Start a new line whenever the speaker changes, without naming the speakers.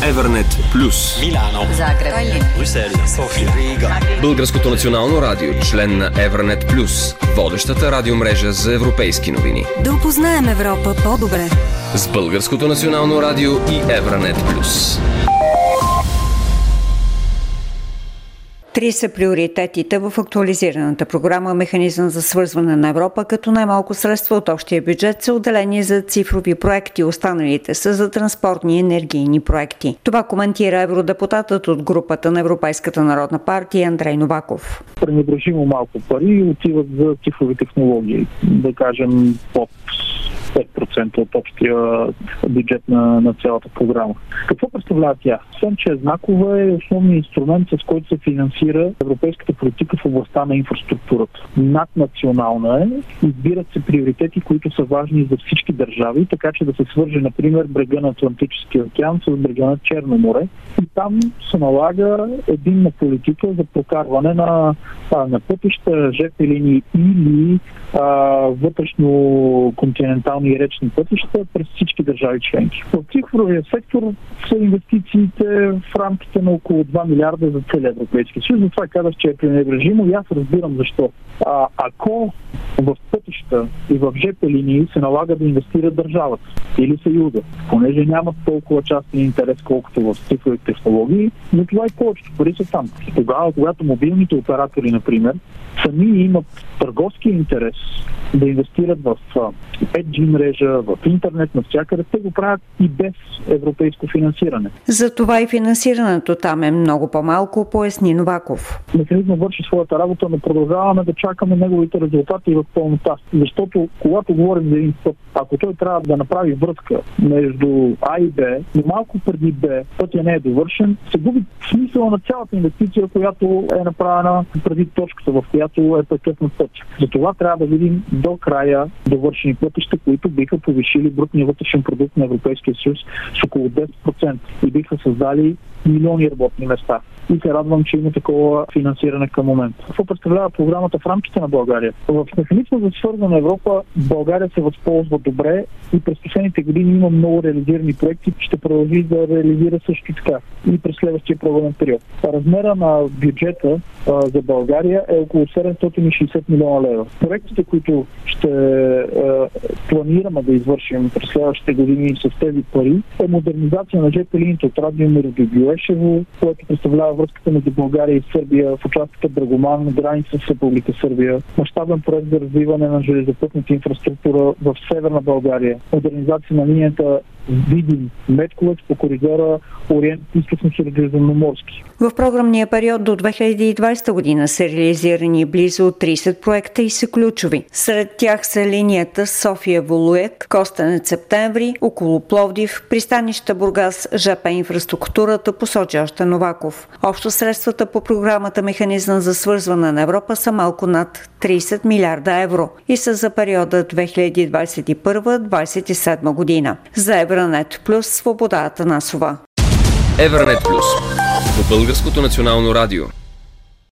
Евърнет Плюс,
Милано,
Загреб,
Брюксел, София, Рига.
Българското национално радио, член на Евърнет Плюс, водещата радиомрежа за европейски новини.
да опознаем Европа по-добре.
С Българското национално радио и Евърнет Плюс.
Три са приоритетите в актуализираната програма Механизъм за свързване на Европа, като най-малко средства от общия бюджет са отделени за цифрови проекти, останалите са за транспортни и енергийни проекти. Това коментира евродепутатът от групата на Европейската народна партия Андрей Новаков.
Пренебрежимо малко пари отиват за цифрови технологии, да кажем под 5% от общия бюджет на цялата програма. Какво представлява тя? Освен, че е знакова, е основният инструмент, с който се финансира европейската политика в областта на инфраструктурата. Наднационална е, избират се приоритети, които са важни за всички държави, така че да се свърже, например, брега на Атлантическия океан с брега на Черно море. И там се налага единна политика за прокарване на пътища, ЖП линии или вътрешно-континентални и речни пътища през всички държави членки. В цифровия сектор са инвестициите в рамките на около 2 милиарда за целия Европейски съюз. Затова казах, че е пренебрежимо и аз разбирам защо. Ако в пътища и в ЖП линии се налага да инвестира държавата или съюза, понеже нямат толкова частен интерес, колкото в цифрови технологии, но това и повечето пари са там. Тогава, когато мобилните оператори, например, сами имат търговски интерес да инвестират в 5G мрежа, в интернет, навсякъде, те го правят и без европейско финансиране.
Затова и финансирането там е много по-малко, поясни Новаков.
Механизмът върши своята работа, но продължаваме да чакаме неговите резултати в пълнота. Защото когато говорим за един път, ако той трябва да направи връзка между А и Б, но малко преди Б, пътя не е довършен, се губи смисъла на цялата инвестиция, която е направена преди точката, в която е претъпнат път. Затова трябва да видим до края довършени пътища, които биха повишили брутния вътрешен продукт на Европейския съюз с около 10% и биха създали милиони работни места. И се радвам, че има такова финансиране към момента. Какво представлява програмата в рамките на България? В механизма за свързване на Европа България се възползва добре и през последните години има много реализирани проекти. Ще продължи да реализира също така и през следващия програмен период. Размера на бюджета за България е около 760 милиона лева. Проектите, които ще планираме да извършим през следващите години с тези пари, е модернизация на ЖП линиите от Радомир до Гюешево, което представлява връзката между България и Сърбия в участъка Драгоман, граница с Република Сърбия. Мащабен проект за развиване на железопътната инфраструктура в Северна България. Модернизация на линията Видин-Медковец по коридора Ориент-Източно-Средиземноморски.
В програмния период до 2020 година са реализирани близо 30 проекта и са ключови. Сред тях са линията София-Волуек, Костенец-Септември, около Пловдив, пристанища Бургас, ЖП инфраструктурата, посочи още Новаков. Общо средствата по програмата Механизъм за свързване на Европа са малко над 30 милиарда евро и са за периода 2021-2027 година. За Евърнет Плюс, Свобода Атанасова.
Евърнет Плюс по Българското национално радио.